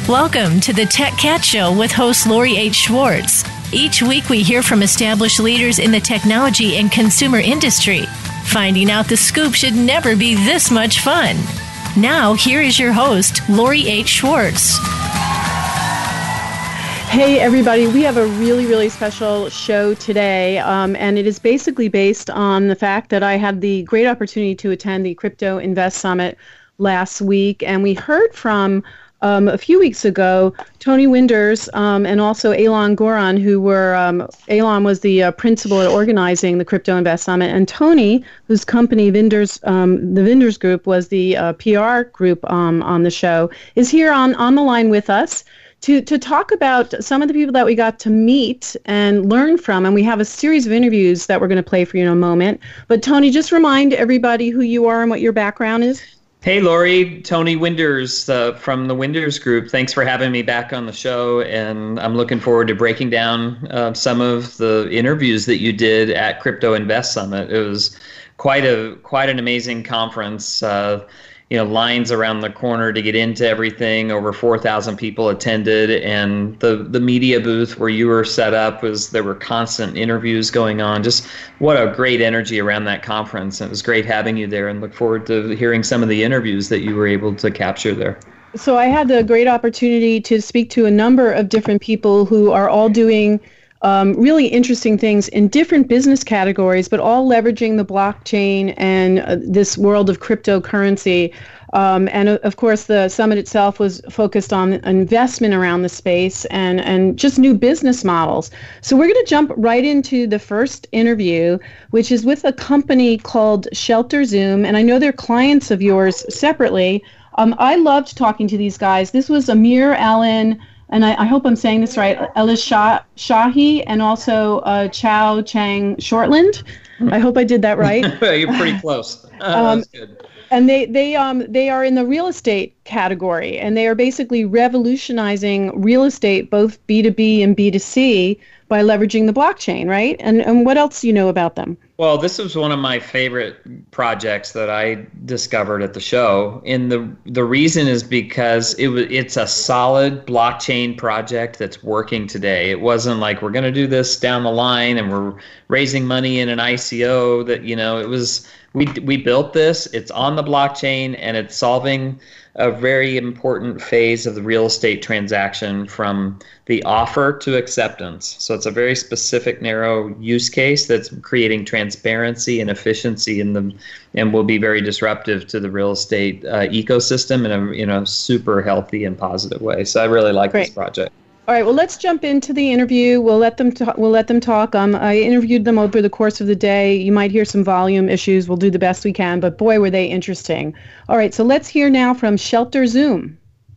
Welcome to the Tech Cat Show with host Lori H. Schwartz. Each week we hear from established leaders in the technology and consumer industry. Finding out the scoop should never be this much fun. Now, here is your host, Lori H. Schwartz. Hey, everybody. We have a really special show today, and it is basically based on the fact that I had the great opportunity to attend the Crypto Invest Summit last week, and we heard from a few weeks ago, Tony Winders and also Elon Goran, who were, Elon was the principal at organizing the Crypto Invest Summit, and Tony, whose company Winders, the Winders Group was the PR group on the show, is here on the line with us to talk about some of the people that we got to meet and learn from, and we have a series of interviews that we're going to play for you in a moment. But Tony, just remind everybody who you are and what your background is. Hey, Lori, Tony Winders from the Winders Group. Thanks for having me back on the show, and I'm looking forward to breaking down some of the interviews that you did at Crypto Invest Summit. It was quite an amazing conference. Lines around the corner to get into everything. Over 4,000 people attended, and the media booth where you were set up there were constant interviews going on. Just what a great energy around that conference. And it was great having you there, and look forward to hearing some of the interviews that you were able to capture there. So I had the great opportunity to speak to a number of different people who are all doing really interesting things in different business categories, but all leveraging the blockchain and this world of cryptocurrency. And of course, the summit itself was focused on investment around the space and just new business models. So we're going to jump right into the first interview, which is with a company called ShelterZoom. And I know they're clients of yours separately. I loved talking to these guys. This was Amir Allen, and I hope I'm saying this right, Shahi, and also Chow Chang Shortland. I hope I did that right. You're pretty close. That's good. And they are in the real estate category, and they are basically revolutionizing real estate, both B2B and B2C, by leveraging the blockchain, right? And what else do you know about them? Well, this was one of my favorite projects that I discovered at the show. And the reason is because it's a solid blockchain project that's working today. It wasn't like we're going to do this down the line and we're raising money in an ICO. It was we built this. It's on the blockchain, and it's solving a very important phase of the real estate transaction from the offer to acceptance. So it's a very specific, narrow use case that's creating transparency and efficiency and will be very disruptive to the real estate ecosystem in a super healthy and positive way. So I really like this project. All right, well, let's jump into the interview. We'll let them talk. I interviewed them over the course of the day. You might hear some volume issues. We'll do the best we can, but boy, were they interesting. All right, so let's hear now from ShelterZoom.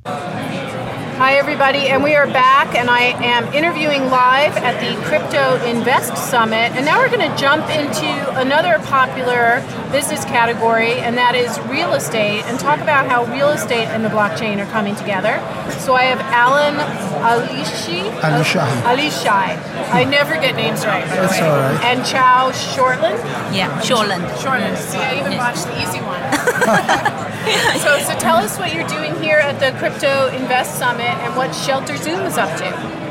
Hi, everybody, and we are back, and I am interviewing live at the Crypto Invest Summit, and now we're going to jump into another popular business category, and that is real estate, and talk about how real estate and the blockchain are coming together. So I have Alan Alishai. I never get names right, by the way. That's all right. And Chow Shortland. Yeah, Shortland. See, I even watched the easy one. So tell us what you're doing here at the Crypto Invest Summit and what ShelterZoom is up to.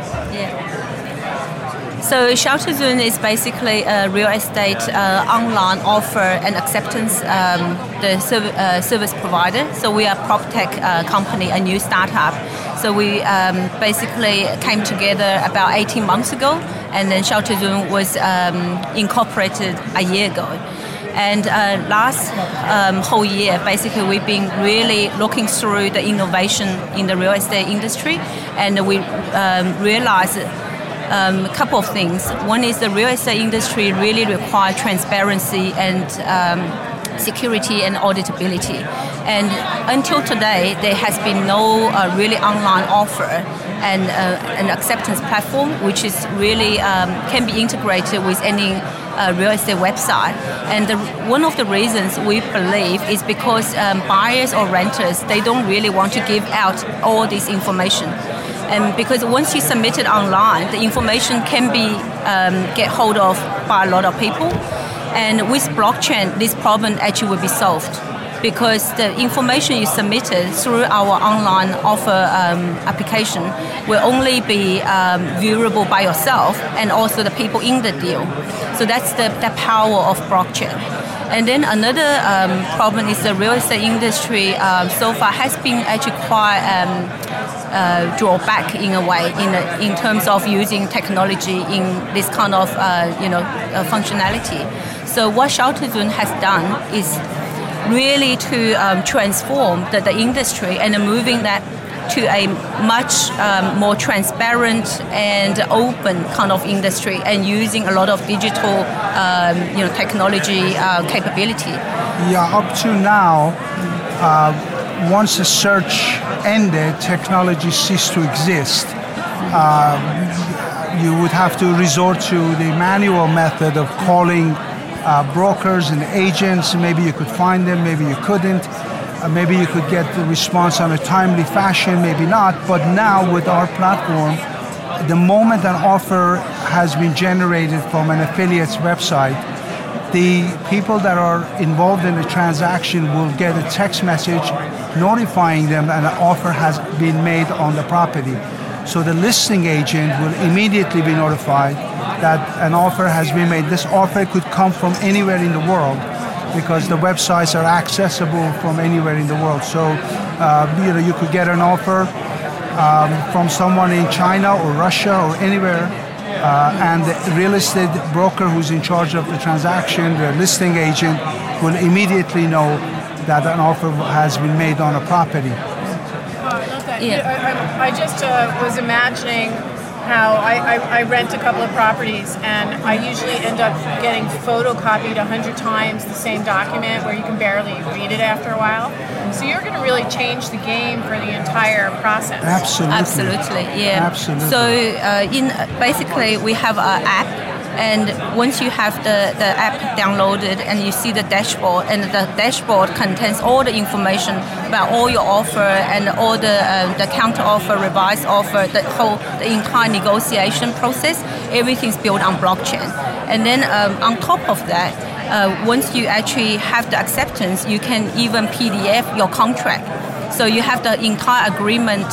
Yeah. So ShelterZoom is basically a real estate online offer and acceptance service provider. So we are a prop tech company, a new startup. So we basically came together about 18 months ago, and then ShelterZoom was incorporated a year ago. And last whole year, basically, we've been really looking through the innovation in the real estate industry, and we realized a couple of things. One is the real estate industry really requires transparency and security and auditability. And until today, there has been no really online offer and an acceptance platform, which is really can be integrated with any real estate website. And one of the reasons we believe is because buyers or renters, they don't really want to give out all this information. And because once you submit it online, the information can be get hold of by a lot of people. And with blockchain, this problem actually will be solved. because the information you submitted through our online offer application will only be viewable by yourself and also the people in the deal. So that's the power of blockchain. And then another problem is the real estate industry so far has been actually quite drawback in a way in terms of using technology in this kind of functionality. So what Shelterzone has done is really to transform the industry and moving that to a much more transparent and open kind of industry and using a lot of digital technology capability. Yeah, up to now, once the search ended, technology ceased to exist. You would have to resort to the manual method of calling brokers and agents. Maybe you could find them, maybe you couldn't. Maybe you could get the response on a timely fashion, maybe not. But now with our platform, the moment an offer has been generated from an affiliate's website, the people that are involved in the transaction will get a text message notifying them that an offer has been made on the property. So the listing agent will immediately be notified that an offer has been made. This offer could come from anywhere in the world, because the websites are accessible from anywhere in the world. So, you could get an offer from someone in China or Russia or anywhere, and the real estate broker who's in charge of the transaction, the listing agent, will immediately know that an offer has been made on a property. I love that. Yeah. I just was imagining how I rent a couple of properties, and I usually end up getting photocopied 100 times the same document where you can barely read it after a while. So you're going to really change the game for the entire process. Absolutely, yeah. Absolutely. So basically we have an app, and once you have the app downloaded and you see the dashboard, and the dashboard contains all the information about all your offer and all the counter offer, revised offer, the entire negotiation process, everything's built on blockchain. And then on top of that, once you actually have the acceptance, you can even PDF your contract. So you have the entire agreement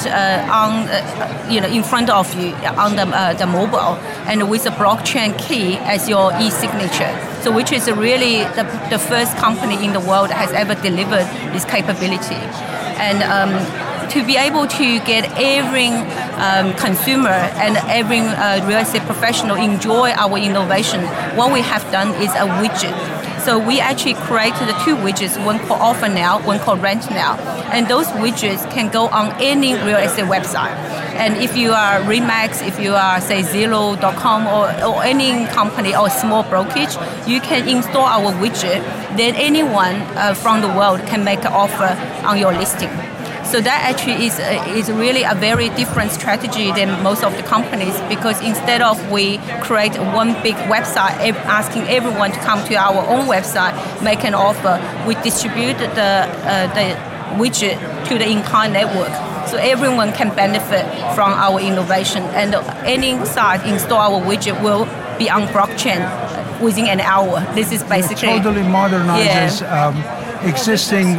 in front of you on the mobile, and with the blockchain key as your e-signature. So which is really the first company in the world that has ever delivered this capability. And to be able to get every consumer and every real estate professional enjoy our innovation, what we have done is a widget. So we actually created the two widgets, one called Offer Now, one called Rent Now. And those widgets can go on any real estate website. And if you are Remax, if you are, say, Zillow.com or any company or small brokerage, you can install our widget. Then anyone from the world can make an offer on your listing. So that actually is really a very different strategy than most of the companies, because instead of we create one big website asking everyone to come to our own website, make an offer, we distribute the widget to the entire network. So everyone can benefit from our innovation, and any site install our widget will be on blockchain within an hour. This is basically... It totally modernizes existing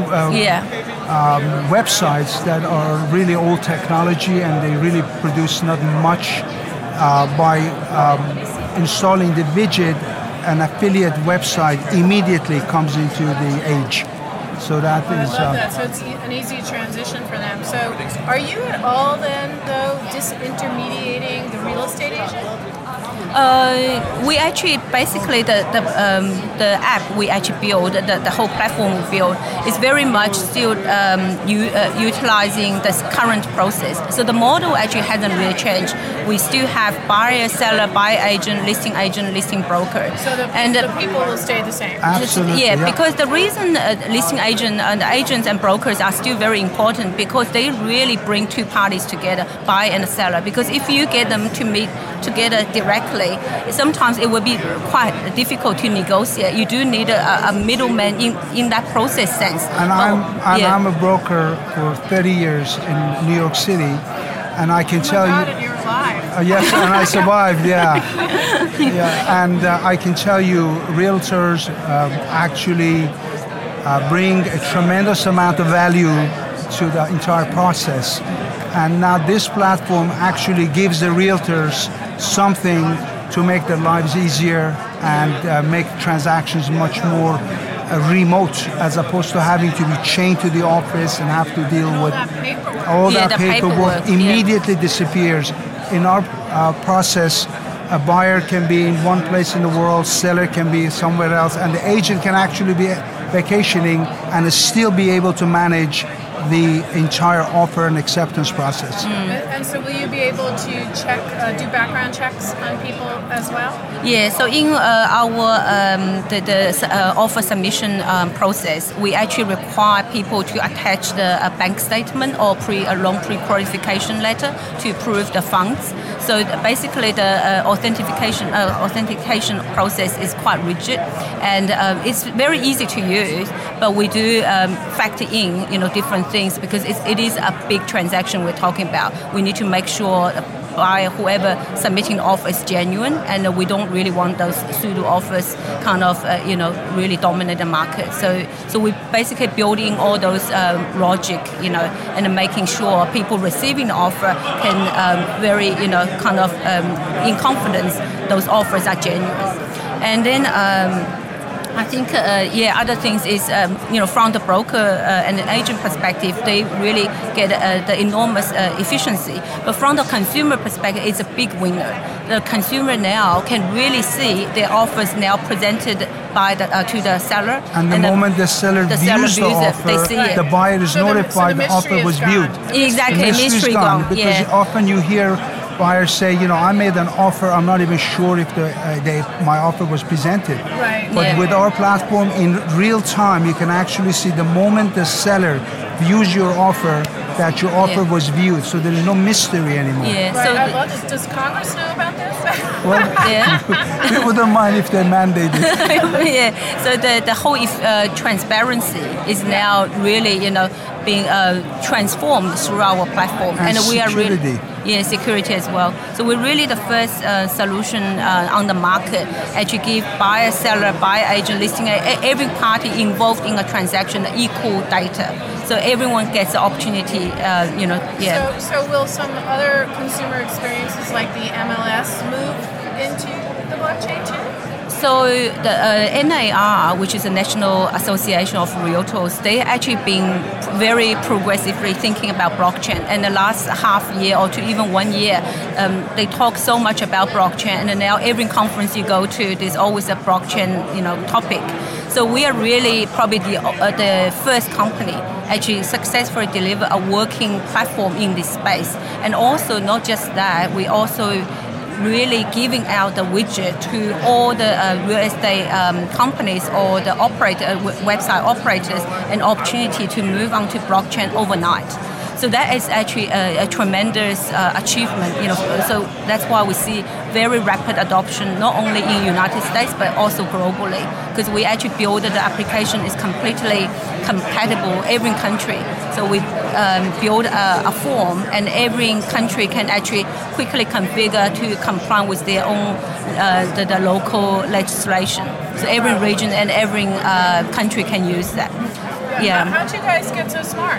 websites that are really old technology, and they really produce not much by installing the widget. An affiliate website immediately comes into the age. So that is... I love that. So it's an easy transition for them. So are you at all then, though, disintermediating the real estate agent? We actually basically the app we actually build, the whole platform we build is very much still utilizing this current process. So the model actually hasn't really changed. We still have buyer, seller, buyer agent, listing broker. So the people will stay the same. Absolutely. Yeah, because the reason listing agent and agents and brokers are still very important, because they really bring two parties together, buyer and seller. Because if you get them to meet together directly, sometimes it will be quite difficult to negotiate. You do need a middleman in that process sense. And I'm a broker for 30 years in New York City, and I can tell you... And you're alive. Yes, and I survived, yeah. And I can tell you, realtors actually bring a tremendous amount of value to the entire process. And now this platform actually gives the realtors something to make their lives easier and make transactions much more remote, as opposed to having to be chained to the office and have to deal with all that paperwork. Immediately disappears. In our process, a buyer can be in one place in the world, seller can be somewhere else, and the agent can actually be vacationing and still be able to manage the entire offer and acceptance process. And so will you be able to check, do background checks on people as well? Yeah, so in our offer submission process, we actually require people to attach the bank statement or a loan pre-qualification letter to prove the funds. So basically the authentication process is quite rigid, and it's very easy to use, but we do factor in different things because it is a big transaction we're talking about. We need to make sure buyer, whoever submitting the offer is genuine, and we don't really want those pseudo offers kind of really dominate the market. So we basically building all those logic, and making sure people receiving the offer can very in confidence those offers are genuine. And then I think, other things is, from the broker and the agent perspective, they really get the enormous efficiency. But from the consumer perspective, it's a big winner. The consumer now can really see their offers now presented by to the seller. And the moment the seller views the offer, they see it. The buyer is notified the offer was viewed. Exactly, the mystery is gone. Because often you hear buyers say, I made an offer, I'm not even sure if my offer was presented. Right. But with our platform, in real time, you can actually see the moment the seller views your offer, that your offer was viewed. So there is no mystery anymore. Yeah. Right. So does Congress know about this? Well, we wouldn't mind if they mandated it. Yeah. So the whole transparency is now really, being transformed through our platform, and we are really security as well. So we're really the first solution on the market actually give buyer, seller, buyer, agent, listing, every party involved in a transaction equal data. So everyone gets the opportunity. So will some other consumer experiences like the MLS move into the blockchain too? So the NAR, which is the National Association of Realtors, they actually been very progressively thinking about blockchain. And the last half year or to even 1 year, they talk so much about blockchain. And now every conference you go to, there's always a blockchain, topic. So we are really probably the first company actually successfully deliver a working platform in this space. And also not just that, we also really giving out the widget to all the real estate companies or the website operators an opportunity to move on to blockchain overnight. So that is actually a tremendous achievement, So that's why we see very rapid adoption, not only in the United States but also globally, because we actually build the application is completely compatible every country. So we build a form, and every country can actually quickly configure to comply with their own the local legislation. So every region and every country can use that. Yeah. How'd you guys get so smart?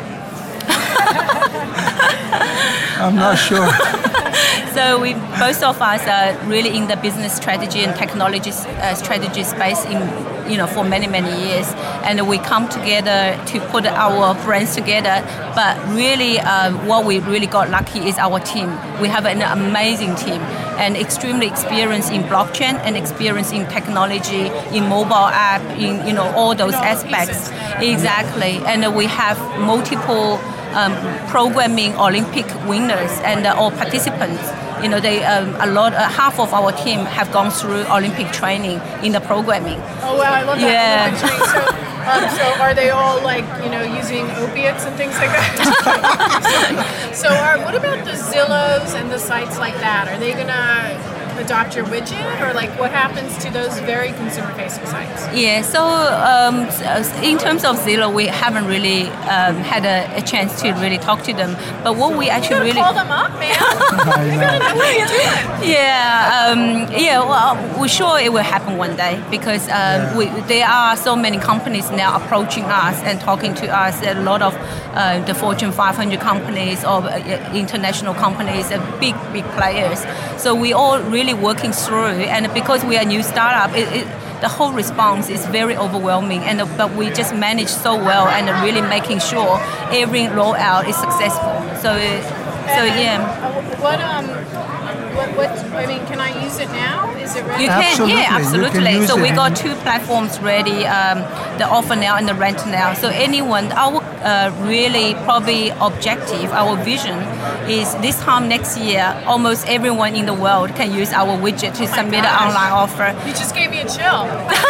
I'm not sure. So both of us are really in the business strategy and technology strategy space for many years, and we come together to put our brains together. But really, what we really got lucky is our team. We have an amazing team and extremely experienced in blockchain and experience in technology, in mobile app, in all those aspects. Exactly, and we have multiple programming Olympic winners and all participants. Half of our team have gone through Olympic training in the programming. Oh wow, I love that. Yeah. So are they all using opiates and things like that? So what about the Zillows and the sites like that? Are they gonna adopt your widget, or like what happens to those very consumer-facing sites? Yeah, so in terms of Zillow, we haven't really had a chance to really talk to them. But what we actually really call them up, man. You gotta know what you're doing. Yeah, well, we're sure it will happen one day because there are so many companies now approaching us and talking to us. A lot of the Fortune 500 companies or international companies, big players. So we all really working through, and because we are a new startup, the whole response is very overwhelming, but we just manage so well and really making sure every rollout is successful. So yeah. What I mean, can I use it now? Is it ready? You can, absolutely. So we it. got 2 platforms ready, the offer now and the rent now. So anyone, our really probably objective, our vision is this time next year, almost everyone in the world can use our widget to submit an online offer. You just gave me a chill.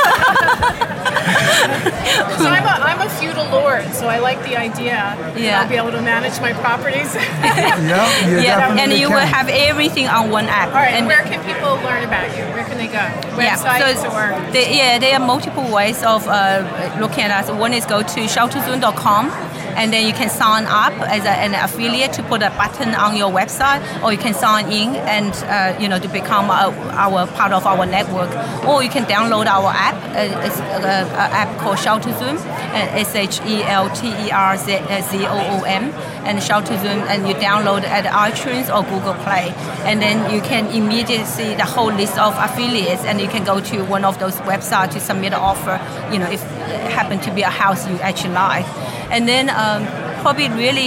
So I'm a feudal lord, so I like the idea. Yeah. I'll be able to manage my properties. And you will have everything on one app. All right, and where can people learn about you? Where can they go? Websites or? There are multiple ways of looking at us. One is go to shelterzoom.com, and then you can sign up as an affiliate to put a button on your website, or you can sign in and to become our part of our network, or you can download our app. It's an app called ShelterZoom, ShelterZoom, and ShelterZoom, and you download it at iTunes or Google Play, and then you can immediately see the whole list of affiliates, and you can go to one of those websites to submit an offer. If it happen to be a house you actually like, and then. Probably really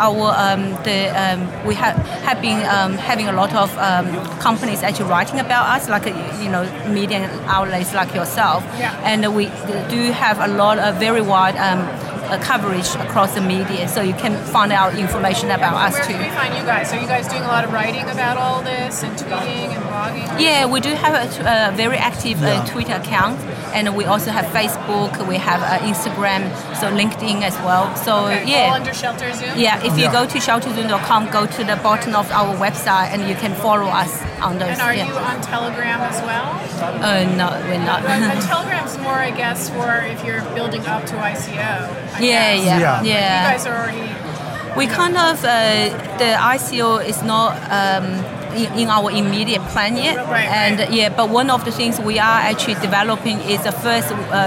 we have been having a lot of companies actually writing about us, like media outlets like yourself, and we do have a lot of very wide coverage across the media, so you can find out information about us too. Where can we find you guys? Are you guys doing a lot of writing about all this and tweeting and blogging? Yeah, we do have a very active Twitter account, and we also have Facebook, we have Instagram, so LinkedIn as well. So all under ShelterZoom? Yeah, if you go to shelterzoom.com, go to the bottom of our website, and you can follow us on those. And are you on Telegram as well? No, we're not. Telegram's more, I guess, for if you're building up to ICO. Yeah. You guys are already... We kind of, the ICO is not in our immediate plan yet. Right. But one of the things we are actually developing is the first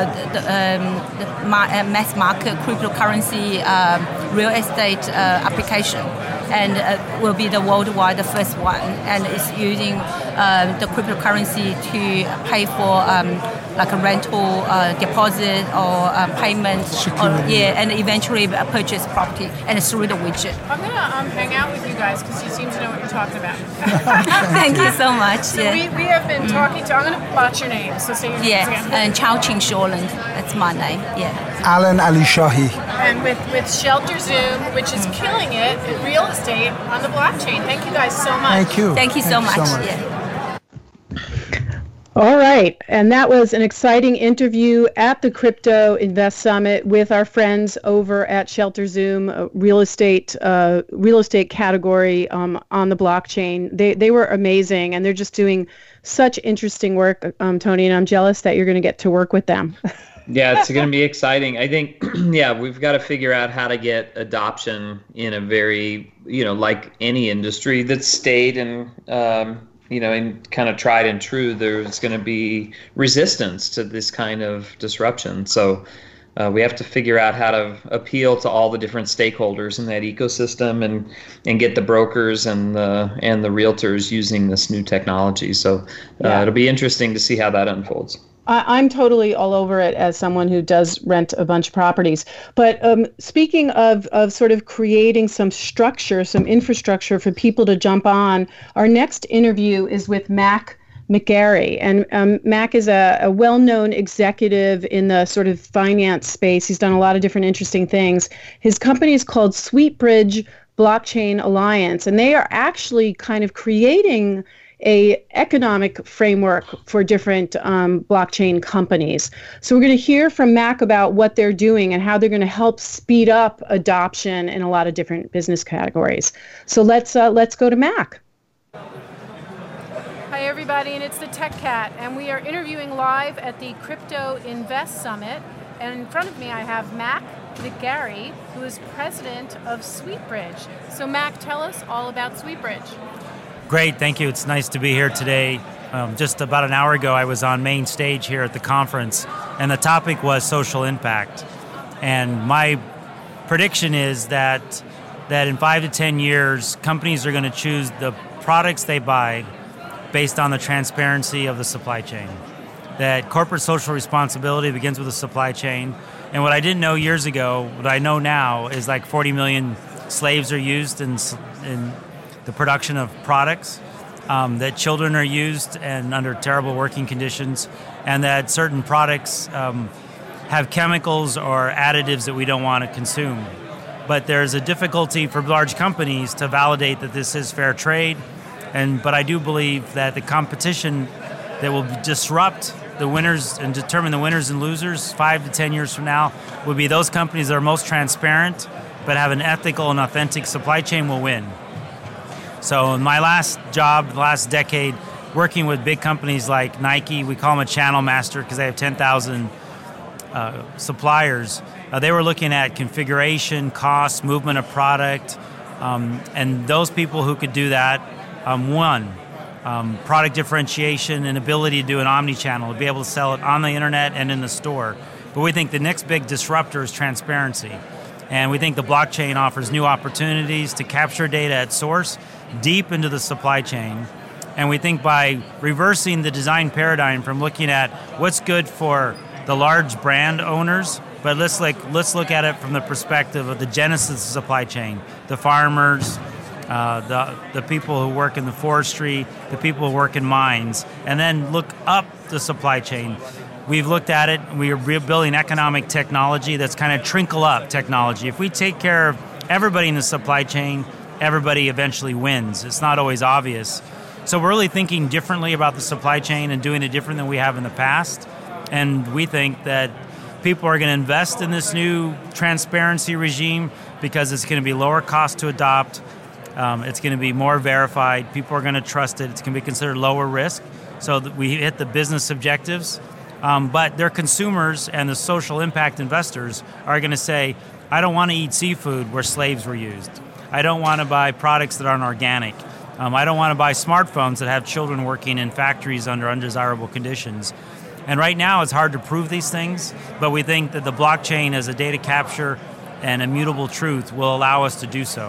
mass market cryptocurrency real estate application. And will be the worldwide the first one, and it's using the cryptocurrency to pay for like a rental deposit or payment, and eventually purchase property, and through the widget. I'm gonna hang out with you guys because you seem to know what you're talking about. Thank you so much. So we have been talking to. I'm gonna botch your name, so say your name again. And Chao Ching Shoreland, that's my name. Yeah. Alan Ali Shahi. And with ShelterZoom, which is killing it in real estate on the blockchain. Thank you guys so much. Thank you so much. Yeah. All right, and that was an exciting interview at the Crypto Invest Summit with our friends over at ShelterZoom, real estate category on the blockchain. They were amazing, and they're just doing such interesting work, Tony, and I'm jealous that you're going to get to work with them. Yeah, it's going to be exciting. I think, we've got to figure out how to get adoption in a very, like any industry that's stayed and, and kind of tried and true, there's going to be resistance to this kind of disruption. So we have to figure out how to appeal to all the different stakeholders in that ecosystem and get the brokers and the realtors using this new technology. So it'll be interesting to see how that unfolds. I'm totally all over it as someone who does rent a bunch of properties. But speaking of sort of creating some structure, some infrastructure for people to jump on, our next interview is with Mac McGarry. And Mac is a well-known executive in the sort of finance space. He's done a lot of different interesting things. His company is called SweetBridge Blockchain Alliance, and they are actually kind of creating a economic framework for different blockchain companies. So we're going to hear from Mac about what they're doing and how they're going to help speed up adoption in a lot of different business categories. So let's go to Mac. Hi, everybody. everybody, and it's the Tech Cat, and we are interviewing live at the Crypto Invest Summit. And in front of me, I have Mac McGarry, who is president of SweetBridge. So, Mac, tell us all about SweetBridge. Great, thank you. It's nice to be here today. Just about an hour ago, I was on main stage here at the conference, and the topic was social impact. And my prediction is that in 5 to 10 years, companies are going to choose the products they buy based on the transparency of the supply chain. That corporate social responsibility begins with the supply chain. And what I didn't know years ago, what I know now is like 40 million slaves are used in the production of products, that children are used and under terrible working conditions, and that certain products have chemicals or additives that we don't want to consume. But there's a difficulty for large companies to validate that this is fair trade. But I do believe that the competition that will disrupt the winners and determine the winners and losers 5 to 10 years from now would be those companies that are most transparent but have an ethical and authentic supply chain will win. So in my last job, the last decade, working with big companies like Nike, we call them a channel master because they have 10,000 suppliers. They were looking at configuration, cost, movement of product, and those people who could do that, product differentiation and ability to do an omni-channel, to be able to sell it on the internet and in the store. But we think the next big disruptor is transparency. And we think the blockchain offers new opportunities to capture data at source, deep into the supply chain. And we think by reversing the design paradigm from looking at what's good for the large brand owners, but let's look at it from the perspective of the genesis of the supply chain, the farmers, the people who work in the forestry, the people who work in mines, and then look up the supply chain. We've looked at it, we are building economic technology that's kind of trickle up technology. If we take care of everybody in the supply chain, everybody eventually wins. It's not always obvious. So we're really thinking differently about the supply chain and doing it different than we have in the past. And we think that people are going to invest in this new transparency regime because it's going to be lower cost to adopt. It's going to be more verified. People are going to trust it. It's going to be considered lower risk so that we hit the business objectives. But their consumers and the social impact investors are going to say, I don't want to eat seafood where slaves were used. I don't want to buy products that aren't organic. I don't want to buy smartphones that have children working in factories under undesirable conditions. And right now it's hard to prove these things, but we think that the blockchain as a data capture and immutable truth will allow us to do so.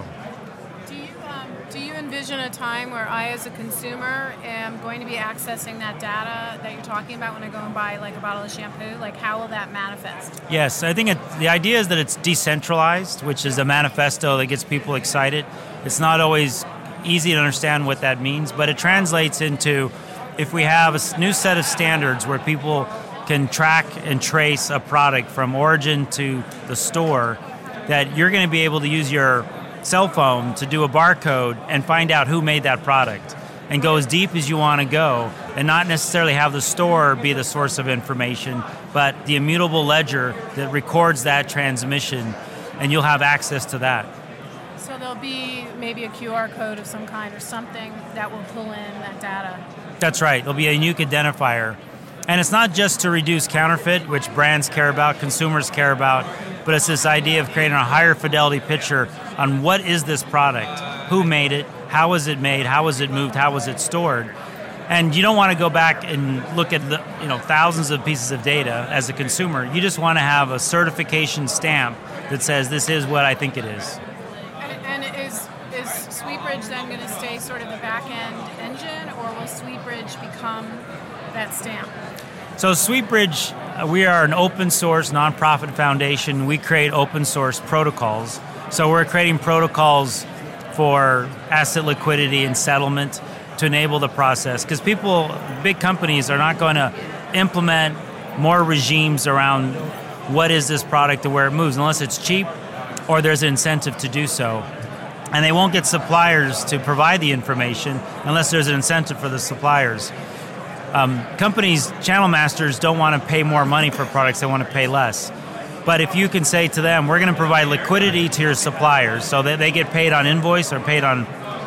Do you envision a time where I, as a consumer, am going to be accessing that data that you're talking about when I go and buy like a bottle of shampoo? Like, how will that manifest? Yes, I think the idea is that it's decentralized, which is a manifesto that gets people excited. It's not always easy to understand what that means, but it translates into if we have a new set of standards where people can track and trace a product from origin to the store, that you're going to be able to use your cell phone to do a barcode and find out who made that product and go as deep as you want to go and not necessarily have the store be the source of information, but the immutable ledger that records that transmission, and you'll have access to that. So there'll be maybe a QR code of some kind or something that will pull in that data. That's right. There'll be a unique identifier. And it's not just to reduce counterfeit, which brands care about, consumers care about, but it's this idea of creating a higher fidelity picture on what is this product, who made it, how was it made, how was it moved, how was it stored. And you don't want to go back and look at the, thousands of pieces of data as a consumer. You just want to have a certification stamp that says this is what I think it is. And is SweetBridge then going to stay sort of the back-end engine, or will SweetBridge become that stamp? So SweetBridge, we are an open source nonprofit foundation. We create open source protocols. So we're creating protocols for asset liquidity and settlement to enable the process. Because big companies are not going to implement more regimes around what is this product and where it moves unless it's cheap or there's an incentive to do so. And they won't get suppliers to provide the information unless there's an incentive for the suppliers. Companies, channel masters, don't want to pay more money for products, they want to pay less. But if you can say to them, we're going to provide liquidity to your suppliers so that they get paid on invoice or paid on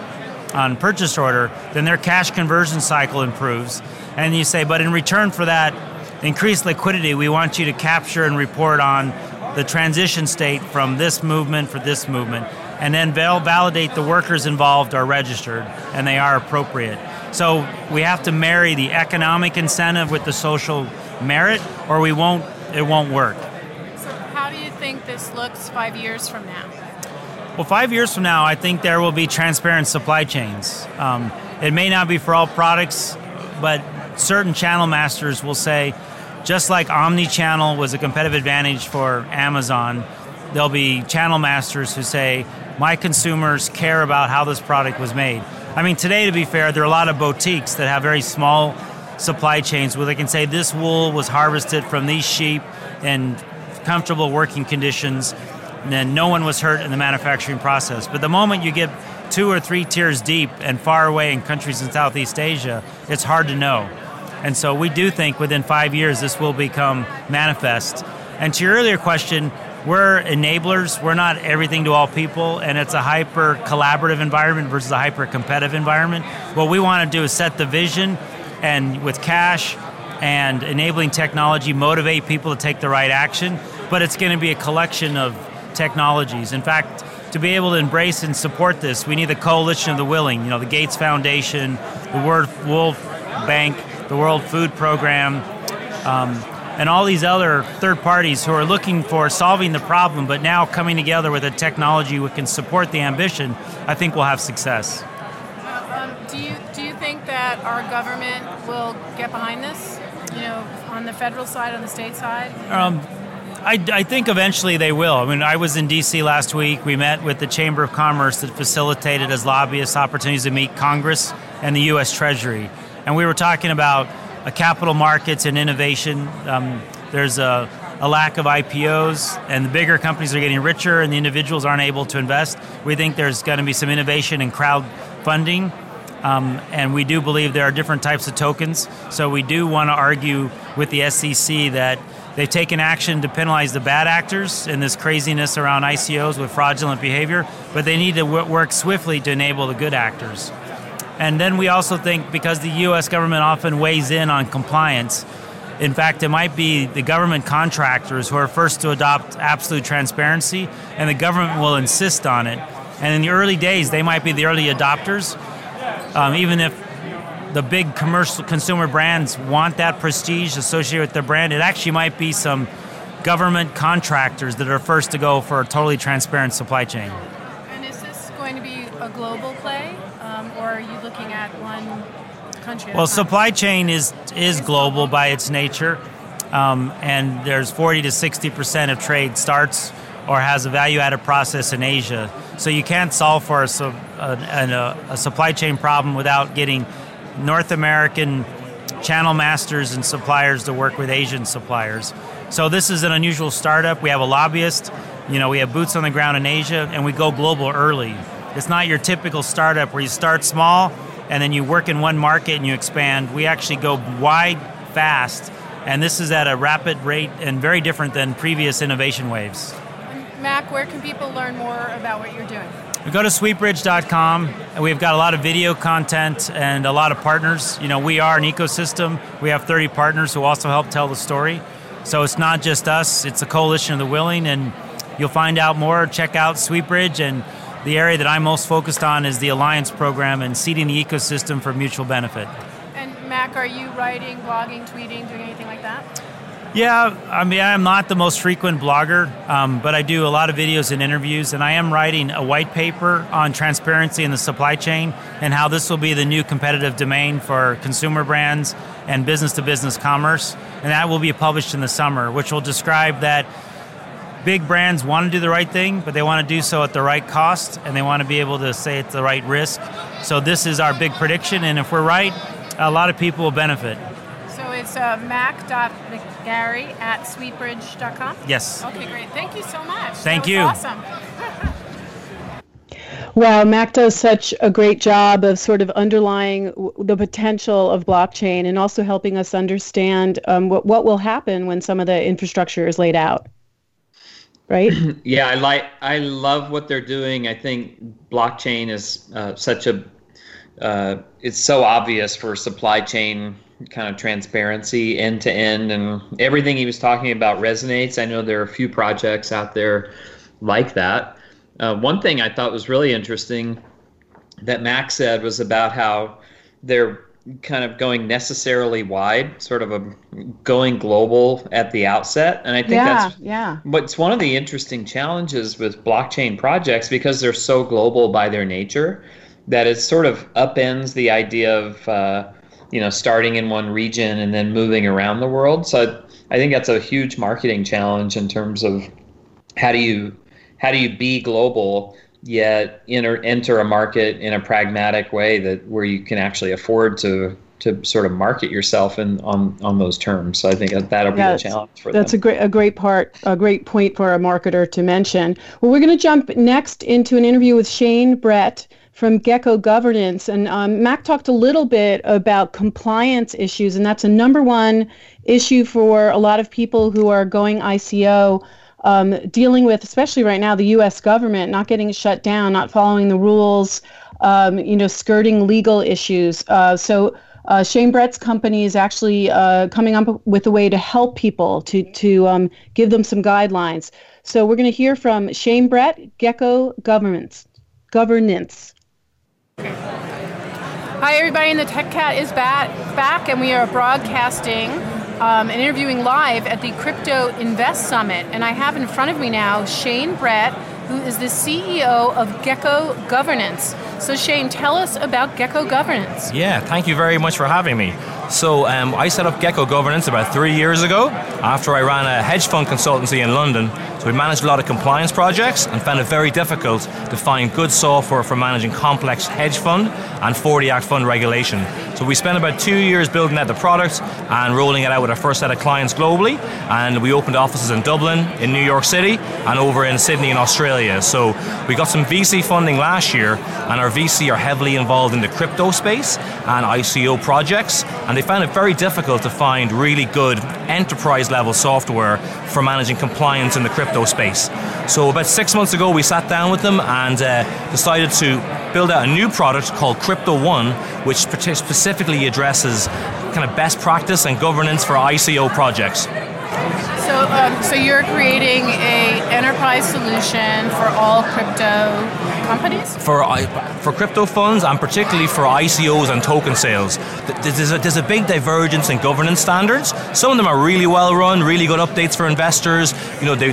on purchase order, then their cash conversion cycle improves. And you say, but in return for that increased liquidity, we want you to capture and report on the transition state from this movement for this movement, and then validate the workers involved are registered and they are appropriate. So we have to marry the economic incentive with the social merit, or it won't work. So how do you think this looks 5 years from now? Well, 5 years from now, I think there will be transparent supply chains. It may not be for all products, but certain channel masters will say, just like omni-channel was a competitive advantage for Amazon, there'll be channel masters who say, my consumers care about how this product was made. I mean, today, to be fair, there are a lot of boutiques that have very small supply chains where they can say this wool was harvested from these sheep in comfortable working conditions, and then no one was hurt in the manufacturing process. But the moment you get 2 or 3 tiers deep and far away in countries in Southeast Asia, it's hard to know. And so we do think within 5 years this will become manifest. And to your earlier question, we're enablers. We're not everything to all people, and it's a hyper-collaborative environment versus a hyper-competitive environment. What we want to do is set the vision, and with cash and enabling technology, motivate people to take the right action, but it's going to be a collection of technologies. In fact, to be able to embrace and support this, we need the coalition of the willing, the Gates Foundation, the World Bank, the World Food Program, and all these other third parties who are looking for solving the problem, but now coming together with a technology which can support the ambition. I think we'll have success. Do you think that our government will get behind this? On the federal side, on the state side? I think eventually they will. I mean, I was in D.C. last week. We met with the Chamber of Commerce that facilitated as lobbyists opportunities to meet Congress and the U.S. Treasury. And we were talking about capital markets and innovation. There's a lack of IPOs, and the bigger companies are getting richer, and the individuals aren't able to invest. We think there's going to be some innovation in crowdfunding, and we do believe there are different types of tokens. So we do want to argue with the SEC that they've taken action to penalize the bad actors in this craziness around ICOs with fraudulent behavior, but they need to work swiftly to enable the good actors. And then we also think, because the U.S. government often weighs in on compliance, in fact, it might be the government contractors who are first to adopt absolute transparency, and the government will insist on it. And in the early days, they might be the early adopters, even if the big commercial consumer brands want that prestige associated with their brand. It actually might be some government contractors that are first to go for a totally transparent supply chain. And is this going to be a global play? Or are you looking at one country? Well, supply chain is global by its nature, and there's 40 to 60% of trade starts or has a value-added process in Asia. So you can't solve for a supply chain problem without getting North American channel masters and suppliers to work with Asian suppliers. So this is an unusual startup. We have a lobbyist, we have boots on the ground in Asia, and we go global early. It's not your typical startup where you start small and then you work in one market and you expand. We actually go wide, fast, and this is at a rapid rate and very different than previous innovation waves. Mac, where can people learn more about what you're doing? We go to sweetbridge.com, and we've got a lot of video content and a lot of partners. We are an ecosystem. We have 30 partners who also help tell the story. So it's not just us, it's a coalition of the willing, and you'll find out more. Check out Sweetbridge, and the area that I'm most focused on is the Alliance program and seeding the ecosystem for mutual benefit. And Mac, are you writing, blogging, tweeting, doing anything like that? Yeah, I mean, I'm not the most frequent blogger, but I do a lot of videos and interviews, and I am writing a white paper on transparency in the supply chain and how this will be the new competitive domain for consumer brands and business-to-business commerce, and that will be published in the summer, which will describe that big brands want to do the right thing, but they want to do so at the right cost, and they want to be able to say it's the right risk. So this is our big prediction, and if we're right, a lot of people will benefit. So it's mac.mcgarry@sweetbridge.com? Yes. Okay, great. Thank you so much. Thank you. Awesome. Wow, Mac does such a great job of sort of underlying the potential of blockchain and also helping us understand what will happen when some of the infrastructure is laid out. Right? Yeah, I love what they're doing. I think blockchain is such a it's so obvious for supply chain kind of transparency end to end, and everything he was talking about resonates. I know there are a few projects out there like that. One thing I thought was really interesting that Max said was about how they're kind of going necessarily wide, sort of going global at the outset. And I think that's what's one of the interesting challenges with blockchain projects, because they're so global by their nature, that it sort of upends the idea of starting in one region and then moving around the world. So I think that's a huge marketing challenge in terms of how do you be global yet enter a market in a pragmatic way where you can actually afford to sort of market yourself on those terms. So I think that'll be a challenge for them. That's a great point for a marketer to mention. Well, we're going to jump next into an interview with Shane Brett from Gecko Governance. And Mac talked a little bit about compliance issues, and that's a number one issue for a lot of people who are going ICO, dealing with, especially right now, the U.S. government not getting shut down, not following the rules, skirting legal issues. So Shane Brett's company is actually coming up with a way to help people, to give them some guidelines. So we're going to hear from Shane Brett, Gecko Governance. Hi, everybody, and the Tech Cat is back, and we are broadcasting and interviewing live at the Crypto Invest Summit. And I have in front of me now Shane Brett, who is the CEO of Gecko Governance. So Shane, tell us about Gecko Governance. Yeah, thank you very much for having me. So I set up Gecko Governance about 3 years ago after I ran a hedge fund consultancy in London. So we managed a lot of compliance projects and found it very difficult to find good software for managing complex hedge fund and 40 Act fund regulation. So we spent about 2 years building out the product and rolling it out with our first set of clients globally. And we opened offices in Dublin, in New York City, and over in Sydney in Australia. So we got some VC funding last year, and our VC are heavily involved in the crypto space and ICO projects. And they found it very difficult to find really good enterprise-level software for managing compliance in the crypto space. So about 6 months ago, we sat down with them and decided to build out a new product called Crypto One, which specifically addresses kind of best practice and governance for ICO projects. So you're creating a enterprise solution for all crypto companies? For crypto funds, and particularly for ICOs and token sales. There's a big divergence in governance standards. Some of them are really well run, really good updates for investors. They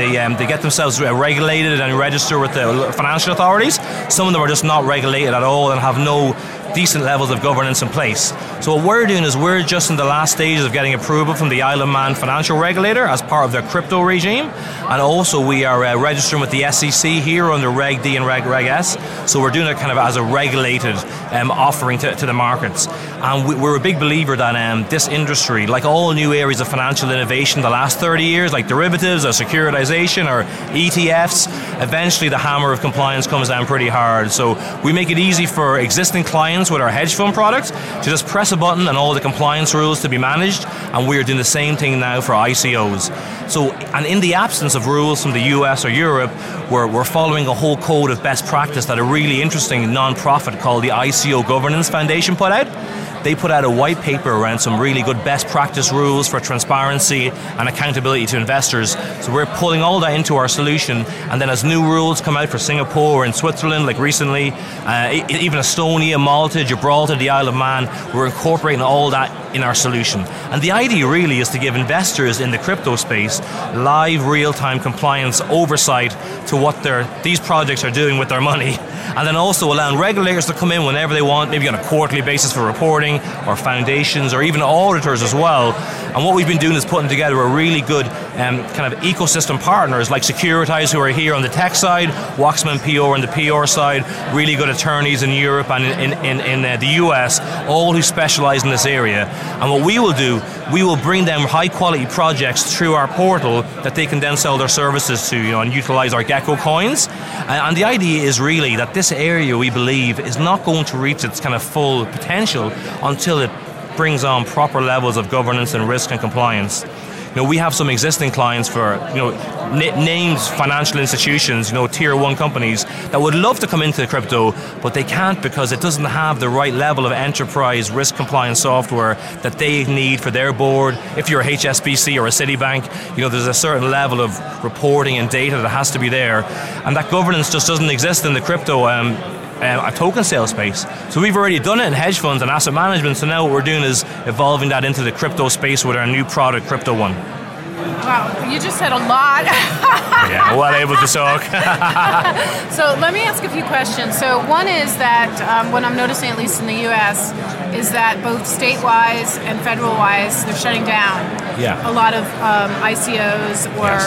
get themselves regulated and register with the financial authorities. Some of them are just not regulated at all and have no decent levels of governance in place. So what we're doing is we're just in the last stages of getting approval from the Isle of Man financial regulator as part of their crypto regime, and also we are registering with the SEC here under Reg D and Reg S. So we're doing it kind of as a regulated offering to the markets. And we're a big believer that this industry, like all new areas of financial innovation the last 30 years, like derivatives or securitization or ETFs, eventually the hammer of compliance comes down pretty hard. So we make it easy for existing clients with our hedge fund product to just press a button and all the compliance rules to be managed, and we're doing the same thing now for ICOs. So, and in the absence of rules from the US or Europe, we're following a whole code of best practice that a really interesting non-profit called the ICO Governance Foundation put out. They put out a white paper around some really good best practice rules for transparency and accountability to investors. So we're pulling all that into our solution, and then as new rules come out for Singapore and Switzerland, like recently, even Estonia, Malta, Gibraltar, the Isle of Man, we're incorporating all that in our solution. And the idea really is to give investors in the crypto space live, real-time compliance oversight to what these projects are doing with their money. And then also allowing regulators to come in whenever they want, maybe on a quarterly basis for reporting, or foundations, or even auditors as well. And what we've been doing is putting together a really good kind of ecosystem partners like Securitize, who are here on the tech side, Waxman PR on the PR side, really good attorneys in Europe and in the US, all who specialize in this area. And what we will do, we will bring them high quality projects through our portal that they can then sell their services to, and utilize our Gecko coins. And the idea is really that this area, we believe, is not going to reach its kind of full potential until it brings on proper levels of governance and risk and compliance. We have some existing clients for, named financial institutions, tier 1 companies that would love to come into crypto, but they can't because it doesn't have the right level of enterprise risk compliance software that they need for their board. If you're a HSBC or a Citibank, there's a certain level of reporting and data that has to be there, and that governance just doesn't exist in the crypto a token sale space. So we've already done it in hedge funds and asset management, so now what we're doing is evolving that into the crypto space with our new product, Crypto One. Wow, you just said a lot. Yeah, well able to talk. So let me ask a few questions. So one is that what I'm noticing, at least in the U.S., is that both state-wise and federal-wise, they're shutting down a lot of ICOs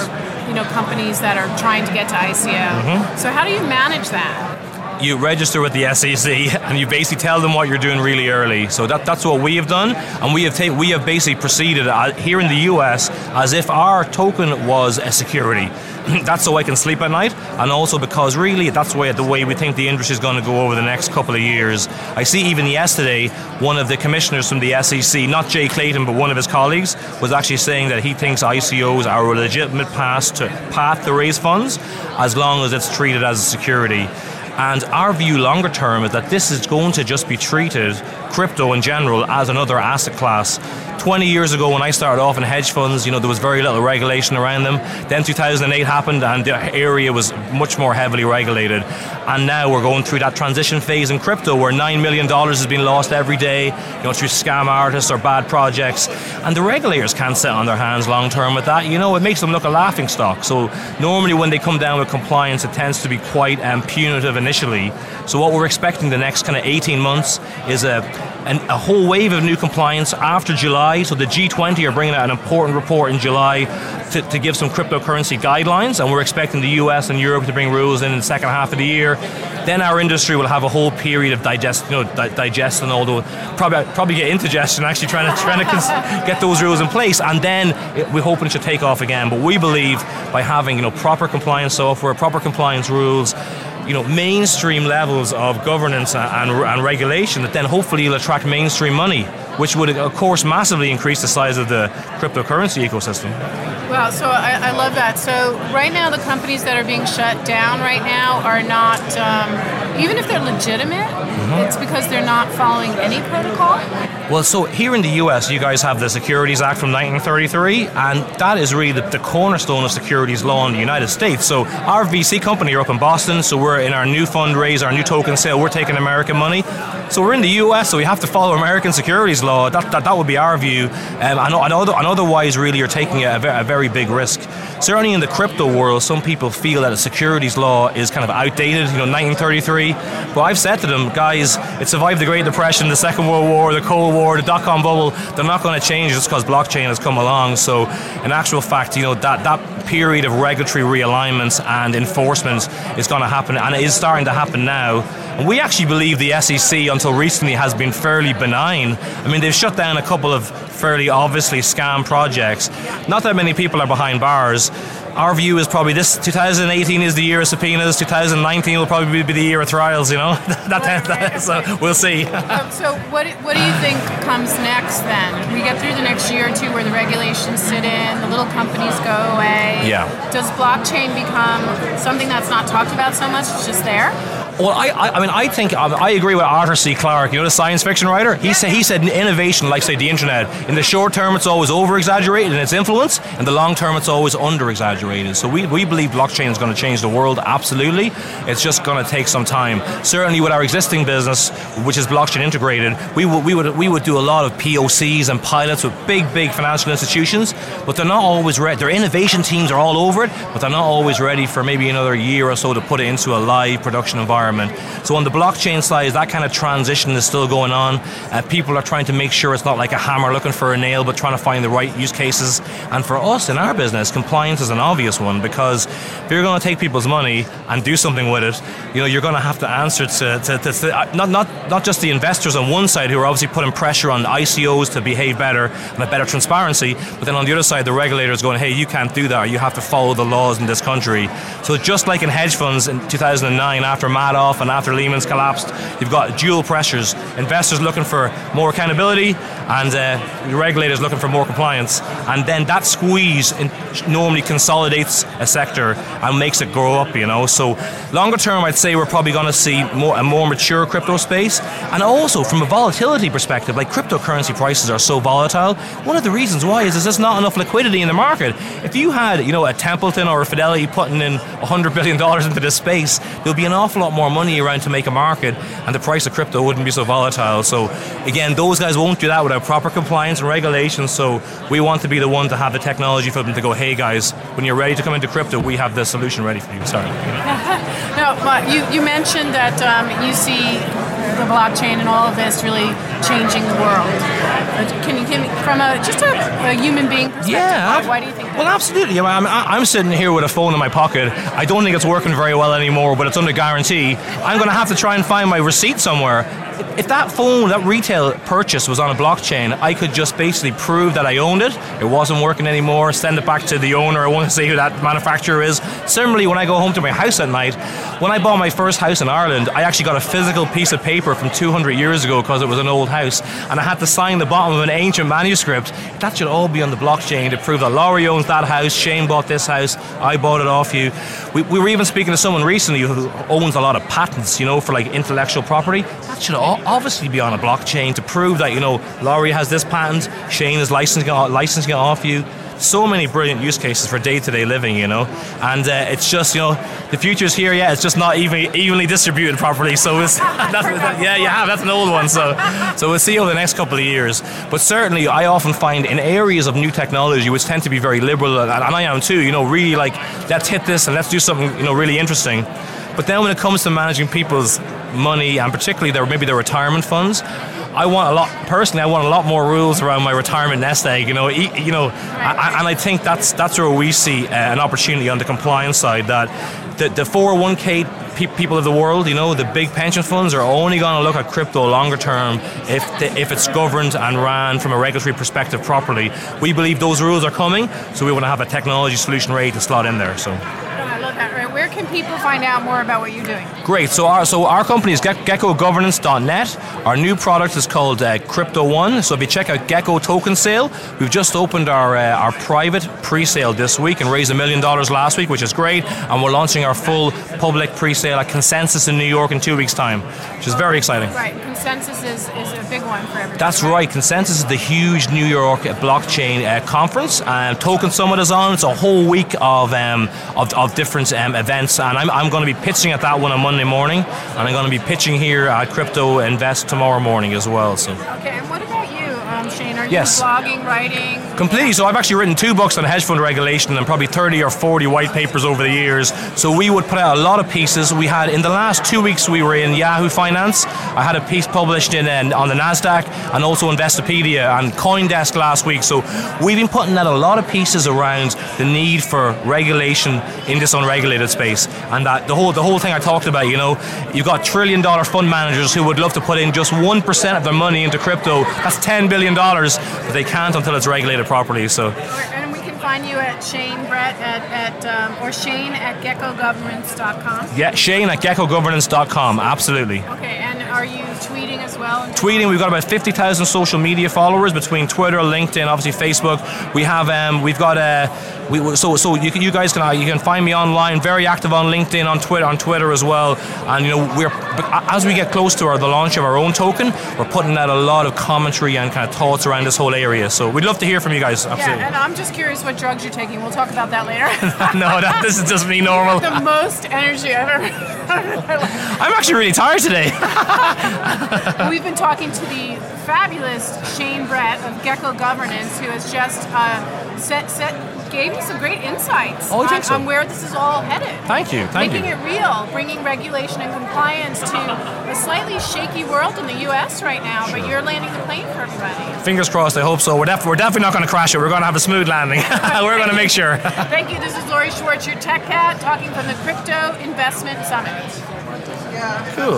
or companies that are trying to get to ICO. Mm-hmm. So how do you manage that? You register with the SEC and you basically tell them what you're doing really early. So that's what we have done, and we have basically proceeded here in the US as if our token was a security. That's so I can sleep at night, and also because really that's the way we think the industry is going to go over the next couple of years. I see even yesterday one of the commissioners from the SEC, not Jay Clayton but one of his colleagues, was actually saying that he thinks ICOs are a legitimate path to raise funds as long as it's treated as a security. And our view longer term is that this is going to just be treated, crypto in general, as another asset class. 20 years ago when I started off in hedge funds, there was very little regulation around them. Then 2008 happened and the area was much more heavily regulated. And now we're going through that transition phase in crypto where $9 million is being lost every day, through scam artists or bad projects. And the regulators can't sit on their hands long term with that. It makes them look a laughing stock. So normally when they come down with compliance, it tends to be quite punitive initially. So what we're expecting the next kind of 18 months is a whole wave of new compliance after July. So the G20 are bringing out an important report in July to give some cryptocurrency guidelines, and we're expecting the US and Europe to bring rules in the second half of the year. Then our industry will have a whole period of digesting all those, probably get indigestion actually trying to get those rules in place, and then we're hoping it should take off again. But we believe by having proper compliance software, proper compliance rules, mainstream levels of governance and regulation, that then hopefully you'll attract mainstream money, which would of course massively increase the size of the cryptocurrency ecosystem. Wow, so I love that. So right now the companies that are being shut down right now are not, even if they're legitimate, it's because they're not following any protocol? Well, so here in the US, you guys have the Securities Act from 1933, and that is really the cornerstone of securities law in the United States. So our VC company are up in Boston, so we're in our new fundraise, our new token sale, we're taking American money. So we're in the US, so we have to follow American securities law. That would be our view. And otherwise, really, you're taking a very big risk. Certainly in the crypto world, some people feel that the securities law is kind of outdated, 1933. But I've said to them, guys, it survived the Great Depression, the Second World War, the Cold War, the dot-com bubble. They're not going to change just because blockchain has come along. So in actual fact, that period of regulatory realignments and enforcement is going to happen, and it is starting to happen now. And we actually believe the SEC, until recently, has been fairly benign. I mean, they've shut down a couple of fairly obviously scam projects. Not that many people are behind bars. Our view is probably this 2018 is the year of subpoenas. 2019 will probably be the year of trials. Right. So we'll see. So what do you think comes next then? We get through the next year or two where the regulations sit in, the little companies go away. Yeah. Does blockchain become something that's not talked about so much? It's just there? Well, I think I agree with Arthur C. Clarke, the science fiction writer. He said innovation, like say the internet, in the short term it's always over-exaggerated in its influence, in the long term it's always under-exaggerated. So we believe blockchain is going to change the world, absolutely. It's just going to take some time. Certainly with our existing business, which is blockchain integrated, we would do a lot of POCs and pilots with big financial institutions, but they're not always ready. Their innovation teams are all over it, but they're not always ready for maybe another year or so to put it into a live production environment. So on the blockchain side, that kind of transition is still going on. People are trying to make sure it's not like a hammer looking for a nail, but trying to find the right use cases. And for us in our business, compliance is an obvious one, because if you're going to take people's money and do something with it, you're going to have to answer to not just the investors on one side who are obviously putting pressure on ICOs to behave better and have better transparency, but then on the other side, the regulators going, hey, you can't do that, or you have to follow the laws in this country. So just like in hedge funds in 2009 after Madoff Madoff and after Lehman's collapsed, you've got dual pressures. Investors looking for more accountability and regulators looking for more compliance. And then that squeeze normally consolidates a sector and makes it grow up, you know. So longer term, I'd say we're probably going to see a more mature crypto space. And also from a volatility perspective, like cryptocurrency prices are so volatile. One of the reasons why is there's not enough liquidity in the market. If you had, you know, a Templeton or a Fidelity putting in $100 billion into this space, there'll be an awful lot more money around to make a market, and the price of crypto wouldn't be so volatile. So again, those guys won't do that without proper compliance and regulations. So we want to be the one to have the technology for them to go, hey guys, when you're ready to come into crypto, we have the solution ready for you. Sorry. No, but you mentioned that you see the blockchain and all of this really changing the world. Can you give me, from just a human being perspective, why do you think that? Well, absolutely. I'm sitting here with a phone in my pocket. I don't think it's working very well anymore, but it's under guarantee. I'm going to have to try and find my receipt somewhere. If that phone, that retail purchase was on a blockchain, I could just basically prove that I owned it. It wasn't working anymore, send it back to the owner. I want to see who that manufacturer is. Similarly, when I go home to my house at night, when I bought my first house in Ireland, I actually got a physical piece of paper from 200 years ago because it was an old house, and I had to sign the bottom of an ancient manuscript. That should all be on the blockchain to prove that Laurie owns that house, Shane bought this house, I bought it off you. We were even speaking to someone recently who owns a lot of patents, you know, for like intellectual property. That should obviously be on a blockchain to prove that, you know, Laurie has this patent, Shane is licensing it off you. So many brilliant use cases for day-to-day living, you know, and it's just, you know, the future's here. Yeah, it's just not evenly distributed properly. So it's that's an old one. So we'll see over the next couple of years. But certainly, I often find in areas of new technology, which tend to be very liberal, and I am too, you know, really like, let's hit this and let's do something, you know, really interesting. But then when it comes to managing people's money, and particularly their retirement funds, I want a lot more rules around my retirement nest egg, and I think that's where we see an opportunity on the compliance side, that the 401k people of the world, you know, the big pension funds are only going to look at crypto longer term if it's governed and ran from a regulatory perspective properly. We believe those rules are coming, so we want to have a technology solution ready to slot in there. So. Where can people find out more about what you're doing? Great. So our company is geckogovernance.net. Our new product is called Crypto One. So if you check out Gecko Token Sale, we've just opened our private pre-sale this week and raised $1 million last week, which is great. And we're launching our full public pre-sale at Consensus in New York in 2 weeks' time, which is very exciting. Right. Consensus is a big one for everybody. That's right. Consensus is the huge New York blockchain conference. Token Summit is on. It's a whole week of different events, and I'm going to be pitching at that one on Monday morning, and I'm going to be pitching here at Crypto Invest tomorrow morning as well. So. Okay, and what about you, Shane? Are you blogging, writing? Completely. So I've actually written 2 books on hedge fund regulation and probably 30 or 40 white papers over the years. So we would put out a lot of pieces. We had, in the last 2 weeks, we were in Yahoo Finance. I had a piece published on the NASDAQ and also Investopedia and CoinDesk last week. So we've been putting out a lot of pieces around the need for regulation in this unregulated space. And that the whole thing I talked about, you know, you've got $1 trillion fund managers who would love to put in just 1% of their money into crypto. That's $10 billion, but they can't until it's regulated properly. So. And we can find you at Shane Brett or Shane at geckogovernance.com. Yeah, Shane at geckogovernance.com. Absolutely. Okay, and are you tweeting as well? Tweeting, we've got about 50,000 social media followers between Twitter, LinkedIn, obviously Facebook. We've got so you guys can find me online, very active on LinkedIn, on Twitter as well. And you know, as we get close to the launch of our own token, we're putting out a lot of commentary and kind of thoughts around this whole area. So we'd love to hear from you guys. Absolutely. Yeah, and I'm just curious what drugs you're taking. We'll talk about that later. No, this is just me normal. The most energy I've ever. I'm actually really tired today. We've been talking to the fabulous Shane Brett of Gecko Governance, who has just gave me some great insights on where this is all headed. Thank you. Making it real, bringing regulation and compliance to a slightly shaky world in the U.S. right now, but you're landing the plane for everybody. Fingers crossed, I hope so. We're definitely not going to crash it. We're going to have a smooth landing. We're going to make sure. Thank you. This is Laurie Schwartz, your tech cat, talking from the Crypto Investment Summit. Cool.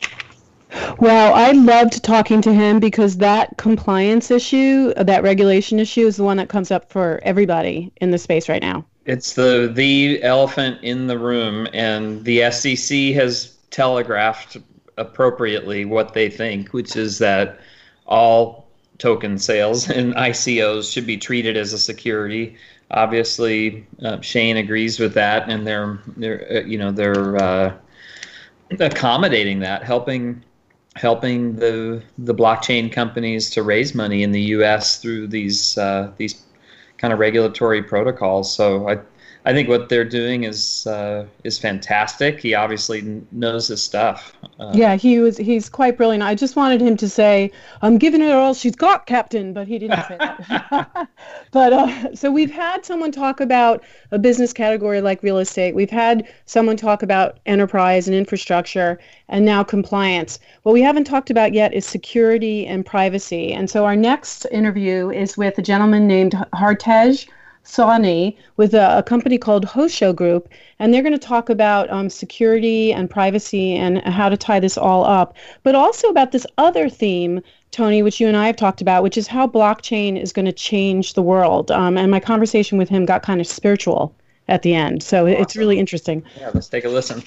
Well, I loved talking to him because that compliance issue, that regulation issue, is the one that comes up for everybody in the space right now. It's the elephant in the room, and the SEC has telegraphed appropriately what they think, which is that all token sales and ICOs should be treated as a security. Obviously, Shane agrees with that, and they're accommodating that, helping the blockchain companies to raise money in the U.S. through these kind of regulatory protocols. So I think what they're doing is fantastic. He obviously knows his stuff. Yeah, he's quite brilliant. I just wanted him to say, "I'm giving her all she's got, Captain," but he didn't say that. But so we've had someone talk about a business category like real estate. We've had someone talk about enterprise and infrastructure, and now compliance. What we haven't talked about yet is security and privacy. And so our next interview is with a gentleman named Hartej Sawhney with a company called Hosho Group, and they're going to talk about security and privacy and how to tie this all up, but also about this other theme, Tony, which you and I have talked about, which is how blockchain is going to change the world. And my conversation with him got kind of spiritual at the end, so awesome. It's really interesting. Yeah, let's take a listen.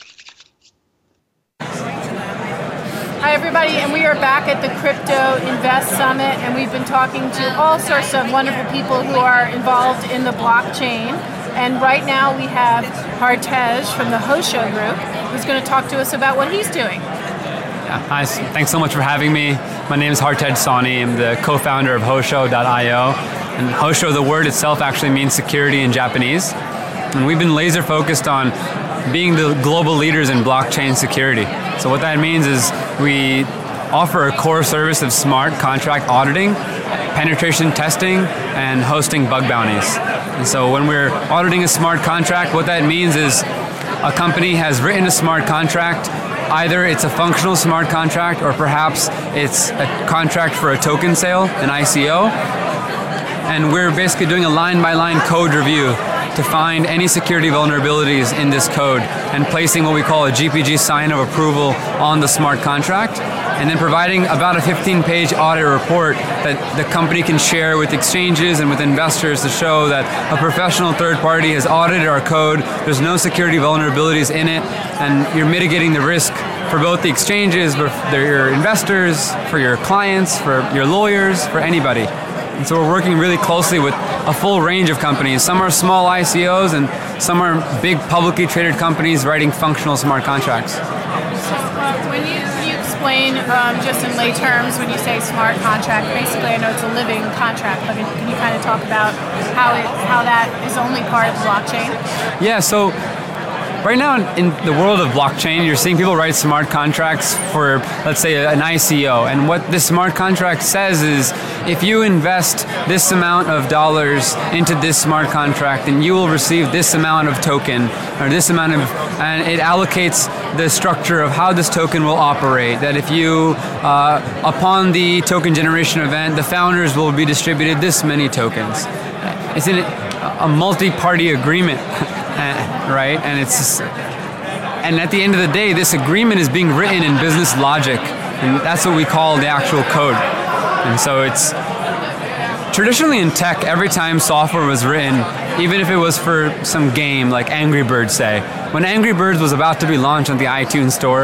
Hi, everybody, and we are back at the Crypto Invest Summit, and we've been talking to all sorts of wonderful people who are involved in the blockchain. And right now we have Hartej from the Hosho Group, who's going to talk to us about what he's doing. Yeah, hi, thanks so much for having me. My name is Hartej Sawhney. I'm the co-founder of Hosho.io. And Hosho, the word itself actually means security in Japanese. And we've been laser focused on being the global leaders in blockchain security. So what that means is we offer a core service of smart contract auditing, penetration testing, and hosting bug bounties. And so when we're auditing a smart contract, what that means is a company has written a smart contract. Either it's a functional smart contract, or perhaps it's a contract for a token sale, an ICO. And we're basically doing a line-by-line code review to find any security vulnerabilities in this code and placing what we call a GPG sign of approval on the smart contract, and then providing about a 15-page audit report that the company can share with exchanges and with investors to show that a professional third party has audited our code, there's no security vulnerabilities in it, and you're mitigating the risk for both the exchanges, for your investors, for your clients, for your lawyers, for anybody. And so we're working really closely with a full range of companies. Some are small ICOs and some are big publicly traded companies writing functional smart contracts. So when you explain just in lay terms, when you say smart contract, basically I know it's a living contract, but can you kind of talk about how that is only part of the blockchain? Yeah, so right now in the world of blockchain, you're seeing people write smart contracts for, let's say, an ICO. And what this smart contract says is, if you invest this amount of dollars into this smart contract, then you will receive this amount of token, or this amount of, and it allocates the structure of how this token will operate. That if you, upon the token generation event, the founders will be distributed this many tokens. It's in a multi-party agreement. Right, and and at the end of the day, this agreement is being written in business logic, and that's what we call the actual code. And so it's traditionally in tech, every time software was written, even if it was for some game like Angry Birds, say, when Angry Birds was about to be launched on the iTunes store,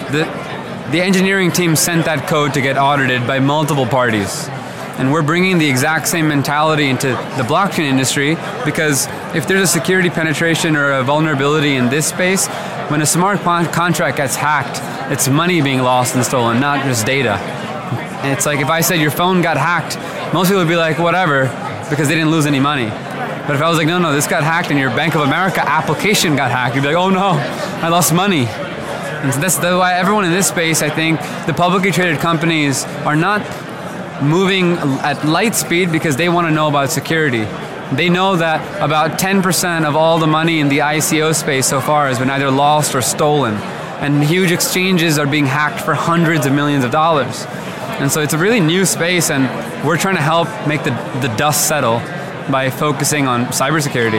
the engineering team sent that code to get audited by multiple parties. And we're bringing the exact same mentality into the blockchain industry, because if there's a security penetration or a vulnerability in this space, when a smart contract gets hacked, it's money being lost and stolen, not just data. And it's like if I said your phone got hacked, most people would be like, whatever, because they didn't lose any money. But if I was like, no, this got hacked and your Bank of America application got hacked, you'd be like, oh no, I lost money. And so that's why everyone in this space, I think, the publicly traded companies are not moving at light speed because they want to know about security. They know that about 10% of all the money in the ICO space so far has been either lost or stolen. And huge exchanges are being hacked for hundreds of millions of dollars. And so it's a really new space, and we're trying to help make the dust settle by focusing on cybersecurity.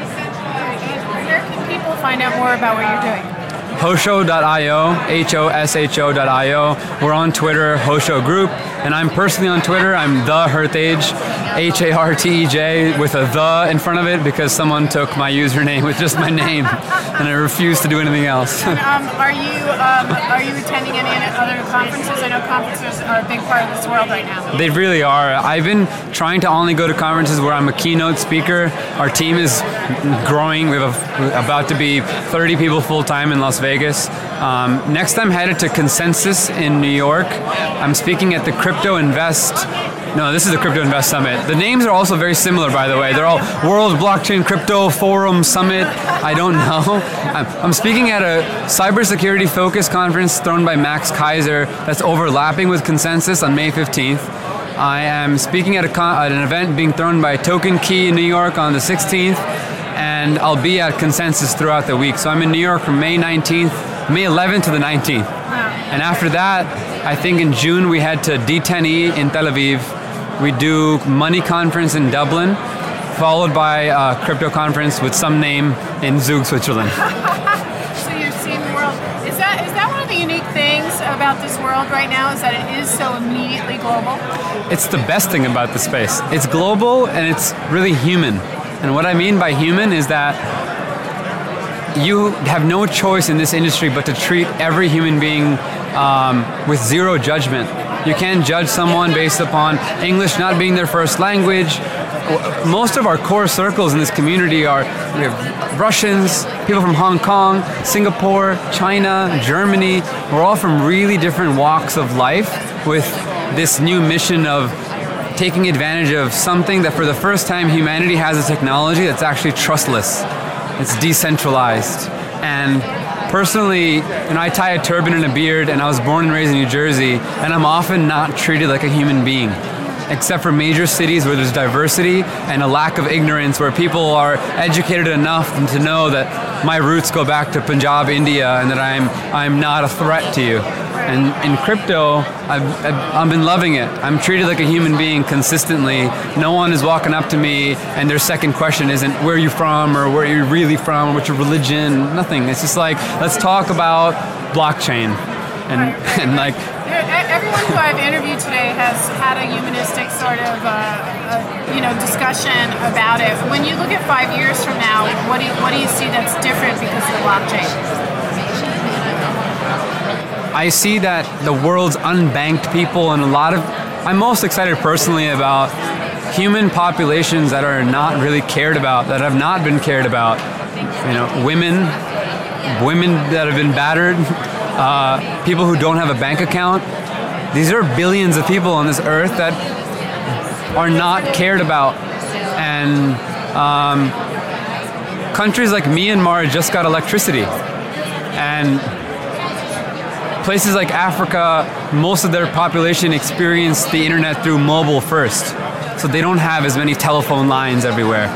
Where can people find out more about what you're doing? Hosho.io, Hosho.io. We're on Twitter, Hosho Group, and I'm personally on Twitter. I'm the Hartej, Hartej, with a the in front of it because someone took my username with just my name. and I refuse to do anything else. And, are you attending any other conferences? I know conferences are a big part of this world right now. They really are. I've been trying to only go to conferences where I'm a keynote speaker. Our team is growing. We're about to be 30 people full-time in Las Vegas. Next, I'm headed to Consensus in New York. I'm speaking at the Crypto Invest. No, this is the Crypto Invest Summit. The names are also very similar, by the way. They're all World Blockchain Crypto Forum Summit. I don't know. I'm speaking at a cybersecurity focus conference thrown by Max Kaiser that's overlapping with Consensus on May 15th. I am speaking at an event being thrown by Token Key in New York on the 16th, and I'll be at Consensus throughout the week. So I'm in New York from May 19th, May 11th to the 19th. And after that, I think in June we head to D10E in Tel Aviv. We do Money Conference in Dublin, followed by a crypto conference with some name in Zug, Switzerland. So you're seeing the world. Is that one of the unique things about this world right now, is that it is so immediately global? It's the best thing about the space. It's global and it's really human. And what I mean by human is that you have no choice in this industry but to treat every human being with zero judgment. You can't judge someone based upon English not being their first language. Most of our core circles in this community we have Russians, people from Hong Kong, Singapore, China, Germany. We're all from really different walks of life with this new mission of taking advantage of something that for the first time humanity has a technology that's actually trustless. It's decentralized. And personally, I tie a turban and a beard, and I was born and raised in New Jersey, and I'm often not treated like a human being, except for major cities where there's diversity and a lack of ignorance, where people are educated enough to know that my roots go back to Punjab, India, and that I'm not a threat to you. And in crypto, I've been loving it. I'm treated like a human being consistently. No one is walking up to me and their second question isn't where are you from or where are you really from or what's your religion, nothing. It's just like, let's talk about blockchain. And like... Everyone who I've interviewed today has had a humanistic sort of discussion about it. When you look at 5 years from now, what do you see that's different because of the blockchain? I see that the world's unbanked people and I'm most excited personally about human populations that are not really cared about, that have not been cared about. Women that have been battered, people who don't have a bank account. These are billions of people on this earth that are not cared about. And countries like Myanmar just got electricity. And places like Africa, most of their population experienced the internet through mobile first. So they don't have as many telephone lines everywhere.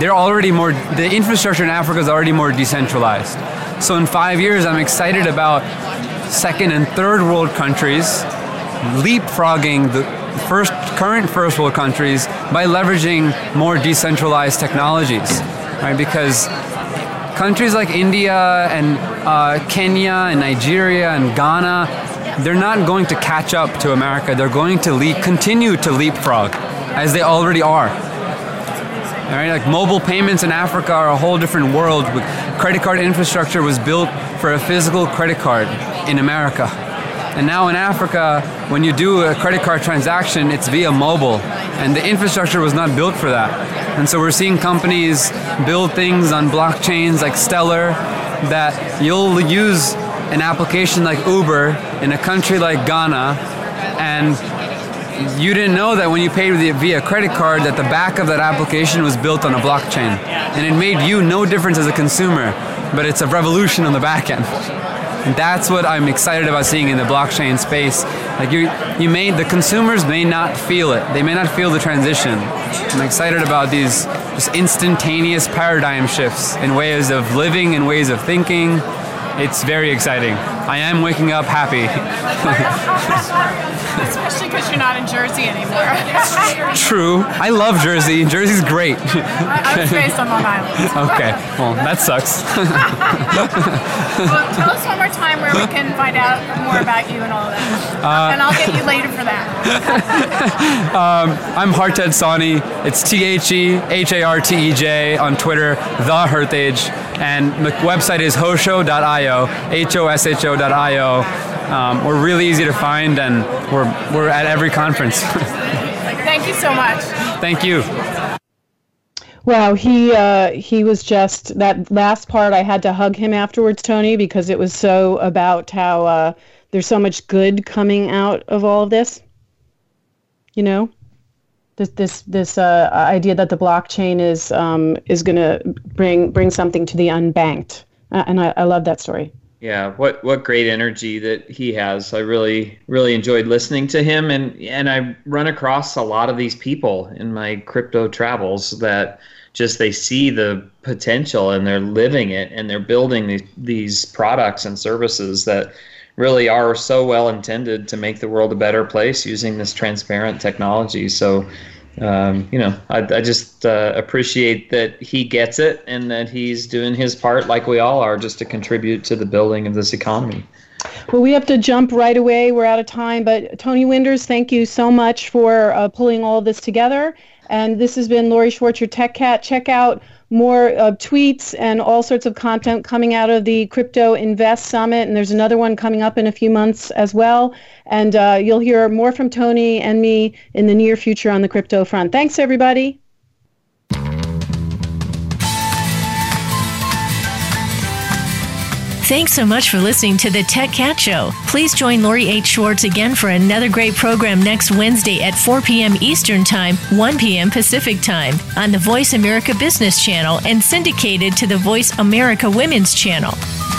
The infrastructure in Africa is already more decentralized. So in 5 years, I'm excited about second and third world countries leapfrogging the current first world countries by leveraging more decentralized technologies, right? Because countries like India and Kenya and Nigeria and Ghana, they're not going to catch up to America. They're going to continue to leapfrog, as they already are. All right, like mobile payments in Africa are a whole different world. Credit card infrastructure was built for a physical credit card in America. And now in Africa, when you do a credit card transaction, it's via mobile. And the infrastructure was not built for that. And so we're seeing companies build things on blockchains like Stellar that you'll use an application like Uber in a country like Ghana, and you didn't know that when you paid via credit card that the back of that application was built on a blockchain. And it made you no difference as a consumer, but it's a revolution on the back end. And that's what I'm excited about seeing in the blockchain space. Like the consumers may not feel it. They may not feel the transition. I'm excited about these just instantaneous paradigm shifts in ways of living and ways of thinking. It's very exciting. I am waking up happy. Especially because you're not in Jersey anymore. True. I love Jersey. Jersey's great. I was raised on Long Island. Okay. Well, that sucks. Well, tell us one more time where we can find out more about you and all of that. And I'll get you later for that. I'm Harted Sani. It's TheHartej on Twitter, The Herthage. And the website is hosho.io, HOSHO.io. We're really easy to find, and we're at every conference. Thank you so much. Thank you. Wow, he was just, that last part, I had to hug him afterwards, Tony, because it was so about how there's so much good coming out of all of this. You know, this idea that the blockchain is going to bring something to the unbanked, and I love that story. Yeah, what great energy that he has. I really enjoyed listening to him, and I run across a lot of these people in my crypto travels that just they see the potential and they're living it, and they're building these products and services that really are so well intended to make the world a better place using this transparent technology. So I just appreciate that he gets it and that he's doing his part, like we all are, just to contribute to the building of this economy. Well, we have to jump right away. We're out of time. But Tony Winders, thank you so much for pulling all of this together. And this has been Lori Schwartz, your Tech Cat. Check out more tweets and all sorts of content coming out of the Crypto Invest Summit. And there's another one coming up in a few months as well. And you'll hear more from Tony and me in the near future on the crypto front. Thanks, everybody. Thanks so much for listening to the Tech Cat Show. Please join Lori H. Schwartz again for another great program next Wednesday at 4 p.m. Eastern Time, 1 p.m. Pacific Time on the Voice America Business Channel and syndicated to the Voice America Women's Channel.